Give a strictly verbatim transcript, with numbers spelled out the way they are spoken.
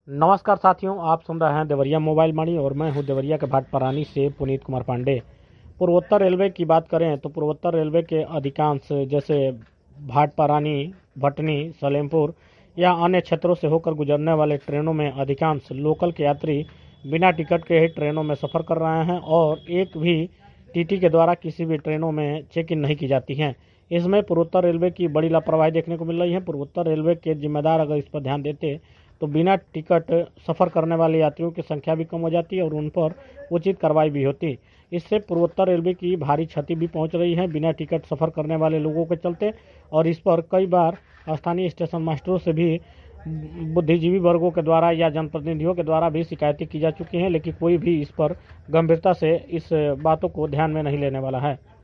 नमस्कार साथियों, आप सुन रहे हैं देवरिया मोबाइल मणि और मैं हूं देवरिया के भाटपरानी से पुनीत कुमार पांडे। पूर्वोत्तर रेलवे की बात करें तो पूर्वोत्तर रेलवे के अधिकांश जैसे भाटपरानी, भटनी, सलेमपुर या अन्य क्षेत्रों से होकर गुजरने वाले ट्रेनों में अधिकांश लोकल के यात्री बिना टिकट के ही ट्रेनों में सफ़र कर रहे हैं और एक भी टीटी के द्वारा किसी भी ट्रेनों में चेक इन नहीं की जाती हैं। इसमें पूर्वोत्तर रेलवे की बड़ी लापरवाही देखने को मिल रही है। पूर्वोत्तर रेलवे के जिम्मेदार अगर इस पर ध्यान देते तो बिना टिकट सफ़र करने वाले यात्रियों की संख्या भी कम हो जाती है और उन पर उचित कार्रवाई भी होती। इससे पूर्वोत्तर रेलवे की भारी क्षति भी पहुंच रही है बिना टिकट सफ़र करने वाले लोगों के चलते। और इस पर कई बार स्थानीय स्टेशन मास्टरों से भी बुद्धिजीवी वर्गों के द्वारा या जनप्रतिनिधियों के द्वारा भी शिकायतें की जा चुकी हैं, लेकिन कोई भी इस पर गंभीरता से इस बातों को ध्यान में नहीं लेने वाला है।